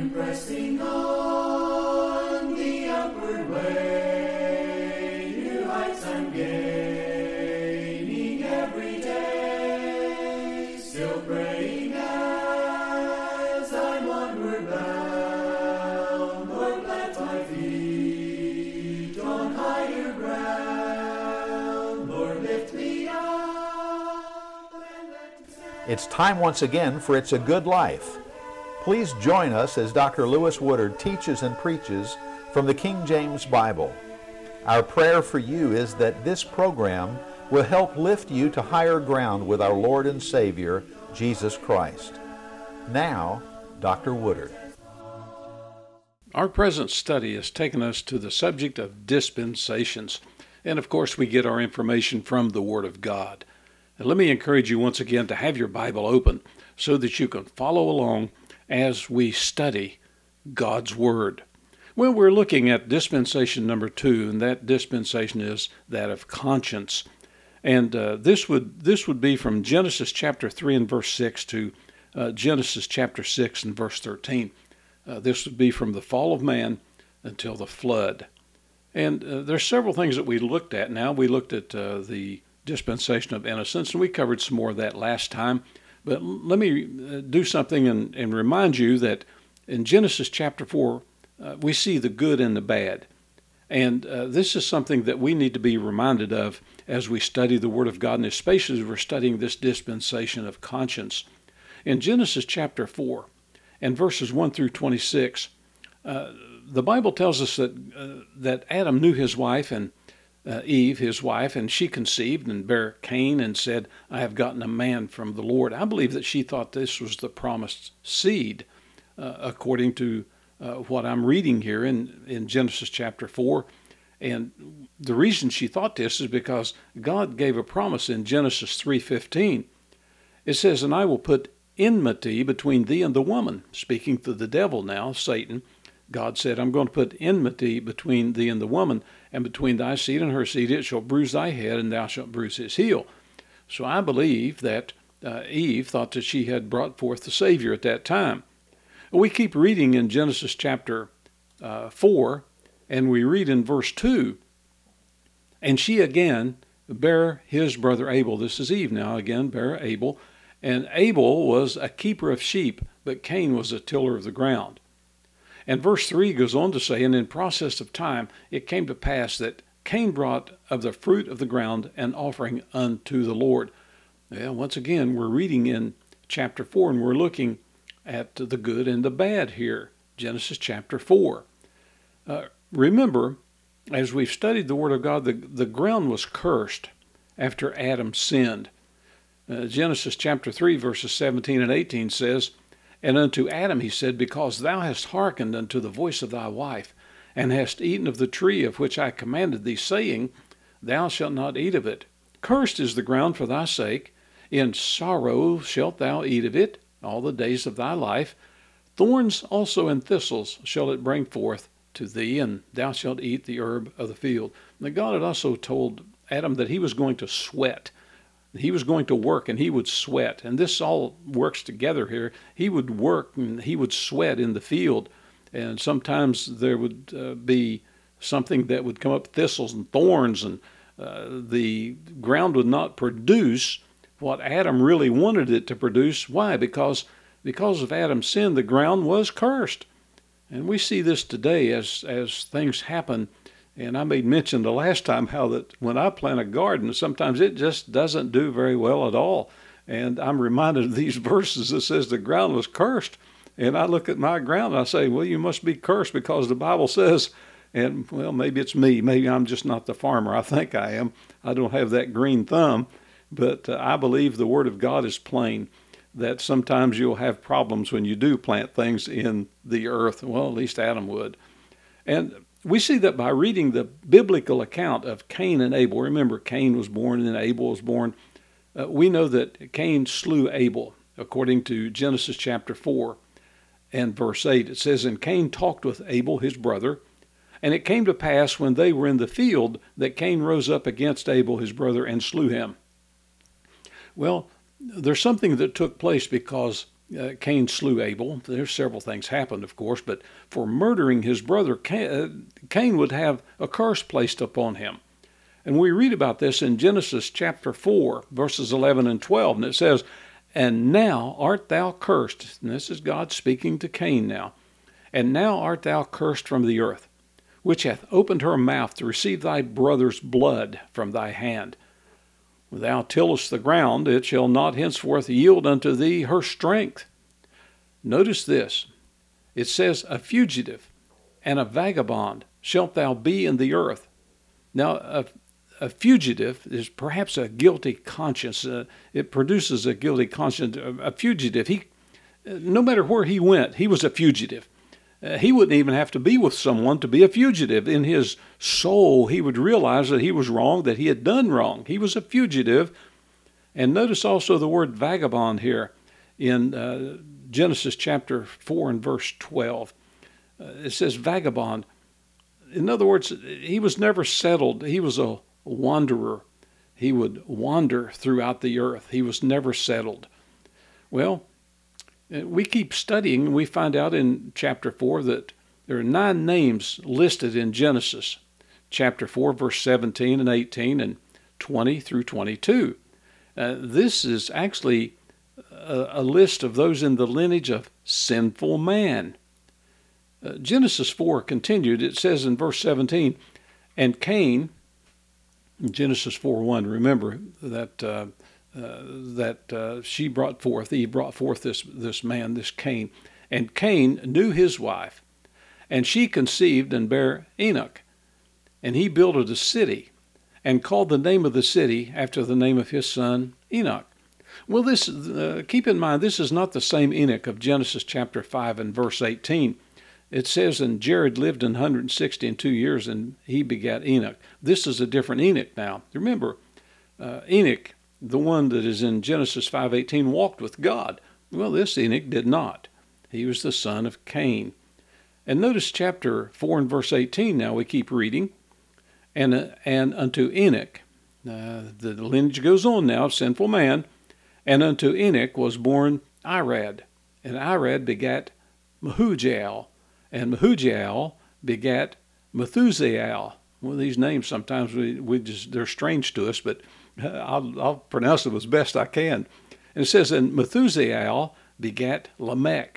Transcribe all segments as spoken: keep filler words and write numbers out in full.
pressing on the upward way, new heights I'm gaining every day, still praying as I'm onward bound. Lord, plant my feet on higher ground. Lord, lift me up and let me stand. It's time once again for It's a Good Life. Please join us as Doctor Lewis Woodard teaches and preaches from the King James Bible. Our prayer for you is that this program will help lift you to higher ground with our Lord and Savior, Jesus Christ. Now, Doctor Woodard. Our present study has taken us to the subject of dispensations. And of course, we get our information from the Word of God. And let me encourage you once again to have your Bible open so that you can follow along as we study God's Word. Well, we're looking at dispensation number two, and that dispensation is that of conscience. And uh, this would this would be from Genesis chapter three and verse six to uh, Genesis chapter six and verse thirteen. Uh, this would be from the fall of man until the flood. And uh, there's several things that we looked at now. We looked at uh, the dispensation of innocence, and we covered some more of that last time. But let me do something and, and remind you that in Genesis chapter four, uh, we see the good and the bad. And uh, this is something that we need to be reminded of as we study the Word of God, and especially as we're studying this dispensation of conscience. In Genesis chapter four and verses one through twenty-six, uh, the Bible tells us that, uh, that Adam knew his wife, and Uh, Eve, his wife, and she conceived and bare Cain and said, I have gotten a man from the Lord. I believe that she thought this was the promised seed, uh, according to uh, what I'm reading here in, in Genesis chapter four. And the reason she thought this is because God gave a promise in Genesis three fifteen. It says, and I will put enmity between thee and the woman. Speaking to the devil now, Satan, God said, I'm going to put enmity between thee and the woman, and between thy seed and her seed it shall bruise thy head, and thou shalt bruise his heel. So I believe that uh, Eve thought that she had brought forth the Savior at that time. We keep reading in Genesis chapter uh, four, and we read in verse two, and she again bare his brother Abel. This is Eve now again, bare Abel. And Abel was a keeper of sheep, but Cain was a tiller of the ground. And verse three goes on to say, and in process of time it came to pass that Cain brought of the fruit of the ground an offering unto the Lord. Well, once again, we're reading in chapter four, and we're looking at the good and the bad here. Genesis chapter four. Uh, remember, as we've studied the Word of God, the, the ground was cursed after Adam sinned. Uh, Genesis chapter three, verses seventeen and eighteen says, and unto Adam he said, because thou hast hearkened unto the voice of thy wife, and hast eaten of the tree of which I commanded thee, saying, thou shalt not eat of it. Cursed is the ground for thy sake. In sorrow shalt thou eat of it all the days of thy life. Thorns also and thistles shall it bring forth to thee, and thou shalt eat the herb of the field. Now God had also told Adam that he was going to sweat. He was going to work, and he would sweat. And this all works together here. He would work, and he would sweat in the field. And sometimes there would uh, be something that would come up, thistles and thorns, and uh, the ground would not produce what Adam really wanted it to produce. Why? Because, because of Adam's sin, the ground was cursed. And we see this today as, as things happen. And I made mention the last time how that when I plant a garden, sometimes it just doesn't do very well at all. And I'm reminded of these verses that says the ground was cursed. And I look at my ground and I say, well, you must be cursed because the Bible says, and well, maybe it's me. Maybe I'm just not the farmer. I think I am. I don't have that green thumb. But uh, I believe the Word of God is plain that sometimes you'll have problems when you do plant things in the earth. Well, at least Adam would. And we see that by reading the biblical account of Cain and Abel. Remember, Cain was born and then Abel was born. Uh, we know that Cain slew Abel, according to Genesis chapter four and verse eight. It says, and Cain talked with Abel, his brother, and it came to pass when they were in the field that Cain rose up against Abel, his brother, and slew him. Well, there's something that took place because uh, Cain slew Abel. There's several things happened, of course, but for murdering his brother, Cain, uh, Cain would have a curse placed upon him. And we read about this in Genesis chapter four, verses eleven and twelve, and it says, "And now art thou cursed," and this is God speaking to Cain now, "and now art thou cursed from the earth, which hath opened her mouth to receive thy brother's blood from thy hand. When thou tillest the ground, it shall not henceforth yield unto thee her strength." Notice this. It says, "A fugitive and a vagabond shalt thou be in the earth." Now, a, a fugitive is perhaps a guilty conscience. Uh, it produces a guilty conscience. A, a fugitive, he, no matter where he went, he was a fugitive. Uh, he wouldn't even have to be with someone to be a fugitive. In his soul, he would realize that he was wrong, that he had done wrong. He was a fugitive. And notice also the word vagabond here in uh, Genesis chapter four and verse twelve. Uh, it says vagabond. In other words, he was never settled. He was a wanderer. He would wander throughout the earth. He was never settled. Well, we keep studying, and we find out in chapter four that there are nine names listed in Genesis. Chapter four, verse seventeen and eighteen, and twenty through twenty-two. Uh, this is actually a, a list of those in the lineage of sinful man. Uh, Genesis four continued. It says in verse seventeen, "And Cain," Genesis four one, remember that uh, Uh, that uh, she brought forth, he brought forth this, this man, this Cain. "And Cain knew his wife, and she conceived and bare Enoch. And he builded a city, and called the name of the city after the name of his son Enoch." Well, this uh, keep in mind, this is not the same Enoch of Genesis chapter five and verse eighteen. It says, "And Jared lived in one hundred sixty and two years, and he begat Enoch." This is a different Enoch now. Remember, uh, Enoch, the one that is in Genesis five eighteen, walked with God. Well, this Enoch did not. He was the son of Cain. And notice chapter four and verse eighteen now, we keep reading. And, uh, and unto Enoch, uh, the lineage goes on now, sinful man, "and unto Enoch was born Irad, and Irad begat Mehujael, and Mehujael begat Methusael." Well, these names sometimes we, we just, they're strange to us, but I'll, I'll pronounce them as best I can. And it says, "And Methusael begat Lamech."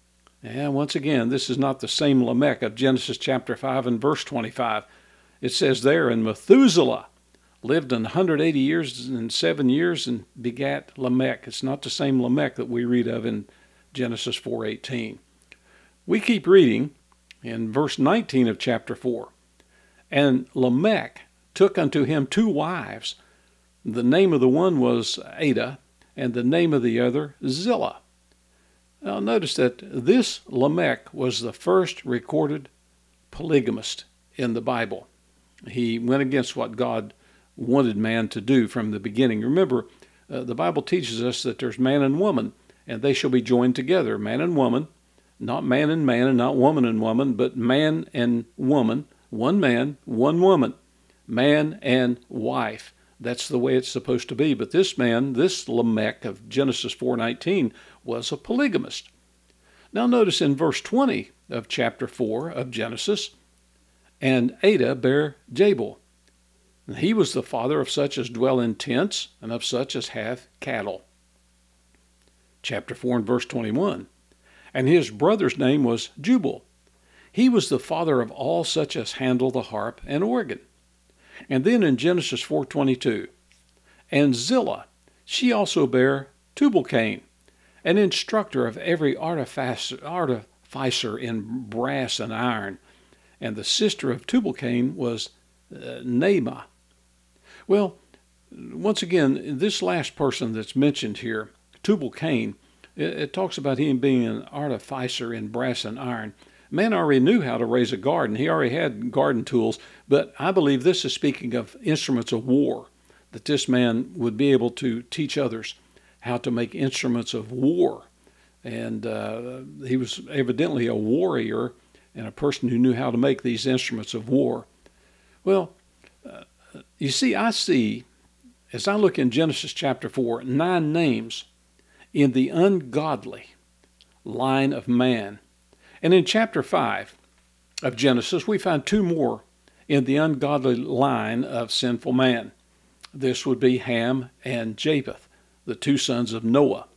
And once again, this is not the same Lamech of Genesis chapter five and verse twenty-five. It says there, "And Methuselah lived one hundred eighty years and seven years and begat Lamech." It's not the same Lamech that we read of in Genesis four eighteen. We keep reading in verse nineteen of chapter four. "And Lamech took unto him two wives. The name of the one was Ada, and the name of the other Zillah." Now notice that this Lamech was the first recorded polygamist in the Bible. He went against what God wanted man to do from the beginning. Remember, uh, the Bible teaches us that there's man and woman, and they shall be joined together. Man and woman, not man and man, and not woman and woman, but man and woman, one man, one woman, man and wife. That's the way it's supposed to be. But this man, this Lamech of Genesis four nineteen, was a polygamist. Now notice in verse twenty of chapter four of Genesis, "And Ada bare Jabal. And he was the father of such as dwell in tents, and of such as have cattle." Chapter four and verse twenty-one, "And his brother's name was Jubal. He was the father of all such as handle the harp and organ." And then in Genesis four twenty-two, "And Zillah, she also bare Tubal-Cain, an instructor of every artificer, artificer in brass and iron. And the sister of Tubal-Cain was uh, Naamah." Well, once again, this last person that's mentioned here, Tubal-Cain, it, it talks about him being an artificer in brass and iron. Man already knew how to raise a garden. He already had garden tools, but I believe this is speaking of instruments of war, that this man would be able to teach others how to make instruments of war. And uh, he was evidently a warrior and a person who knew how to make these instruments of war. Well, uh, you see, I see, as I look in Genesis chapter four, nine names in the ungodly, line of man. And in chapter five of Genesis, we find two more in the ungodly line of sinful man. This would be Ham and Japheth, the two sons of Noah.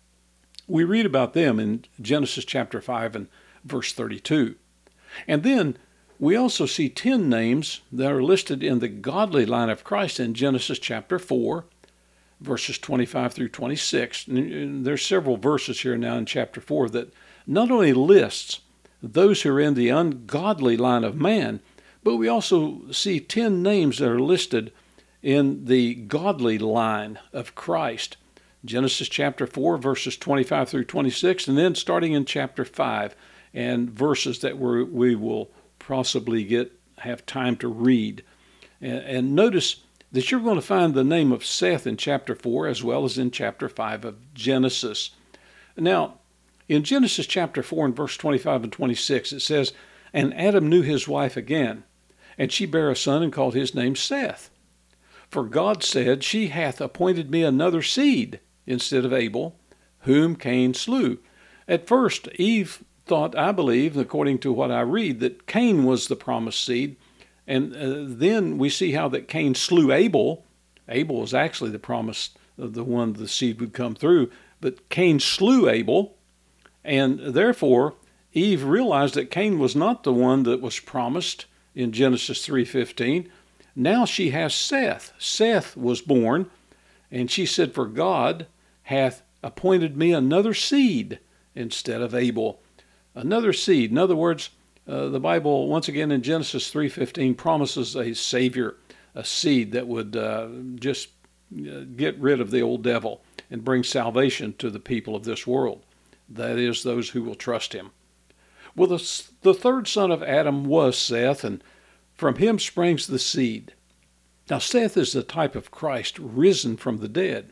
We read about them in Genesis chapter five and verse thirty-two. And then we also see ten names that are listed in the godly line of Christ in Genesis chapter four, verses twenty-five through twenty-six. And there's several verses here now in chapter four that not only lists those who are in the ungodly line of man, but we also see ten names that are listed in the godly line of Christ. Genesis chapter four, verses twenty-five through twenty-six, and then starting in chapter five, and verses that we're, we will possibly get have time to read. And, and notice that you're going to find the name of Seth in chapter four as well as in chapter five of Genesis. Now, in Genesis chapter four and verse twenty-five and twenty-six, it says, "And Adam knew his wife again, and she bare a son and called his name Seth. For God said, She hath appointed me another seed instead of Abel, whom Cain slew." At first, Eve thought, I believe, according to what I read, that Cain was the promised seed. And uh, then we see how that Cain slew Abel. Abel was actually the promised, uh, the one the seed would come through. But Cain slew Abel. And therefore, Eve realized that Cain was not the one that was promised in Genesis three fifteen. Now she has Seth. Seth was born, and she said, "For God hath appointed me another seed instead of Abel." Another seed. In other words, uh, the Bible, once again in Genesis three fifteen, promises a Savior, a seed that would uh, just uh, get rid of the old devil and bring salvation to the people of this world. That is, those who will trust him. Well, the, the third son of Adam was Seth, and from him springs the seed. Now, Seth is the type of Christ risen from the dead.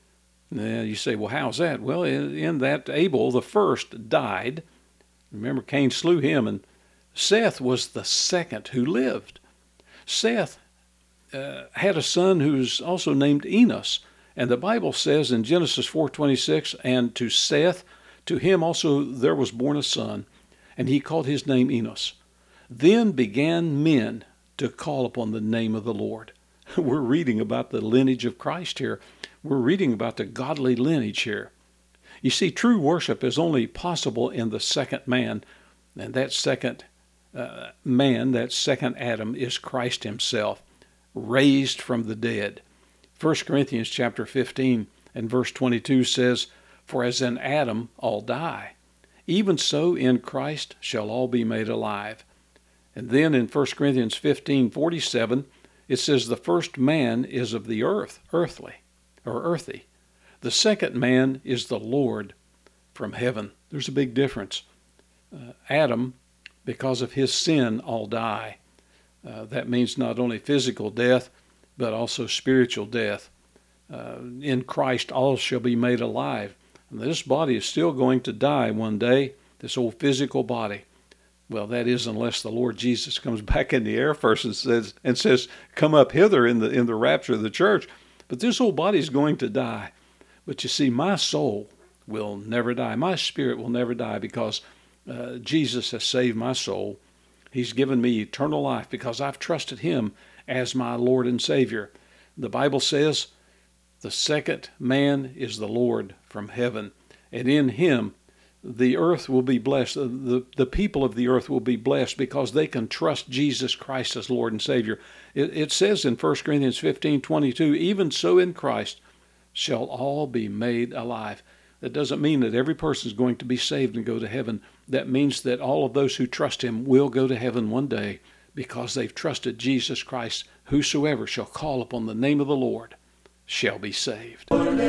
Now, you say, well, how's that? Well, in, in that Abel, the first, died. Remember, Cain slew him, and Seth was the second who lived. Seth uh, had a son who's also named Enos, and the Bible says in Genesis four twenty-six, "And to Seth, to him also there was born a son, and he called his name Enos. Then began men to call upon the name of the Lord." We're reading about the lineage of Christ here. We're reading about the godly lineage here. You see, true worship is only possible in the second man, and that second uh, man, that second Adam, is Christ himself, raised from the dead. First Corinthians chapter fifteen and verse twenty-two says, "For as in Adam all die, even so in Christ shall all be made alive." And then in First Corinthians fifteen forty-seven, it says, "The first man is of the earth, earthly, or earthy. The second man is the Lord from heaven." There's a big difference. Uh, Adam, because of his sin, all die. Uh, that means not only physical death, but also spiritual death. Uh, in Christ, all shall be made alive. And this body is still going to die one day, this old physical body. Well, that is unless the Lord Jesus comes back in the air first and says, and says, "Come up hither in the in the rapture of the church." But this old body is going to die. But you see, my soul will never die. My spirit will never die because uh, Jesus has saved my soul. He's given me eternal life because I've trusted him as my Lord and Savior. The Bible says the second man is the Lord from heaven, and in him the earth will be blessed. The, the people of the earth will be blessed because they can trust Jesus Christ as Lord and Savior. It, it says in First Corinthians fifteen twenty-two, "Even so in Christ shall all be made alive." That doesn't mean that every person is going to be saved and go to heaven. That means that all of those who trust him will go to heaven one day because they've trusted Jesus Christ. "Whosoever shall call upon the name of the Lord shall be saved."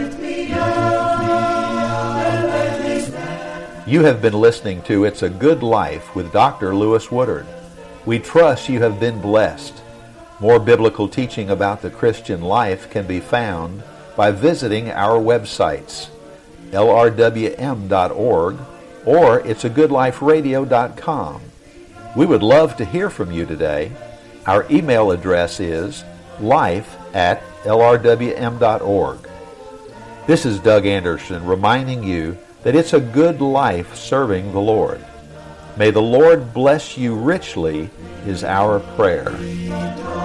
You have been listening to It's a Good Life with Doctor Lewis Woodard. We trust you have been blessed. More biblical teaching about the Christian life can be found by visiting our websites, L R W M dot org or it's a good life radio dot com. We would love to hear from you today. Our email address is life at L R W M dot org. This is Doug Anderson reminding you that it's a good life serving the Lord. May the Lord bless you richly is our prayer.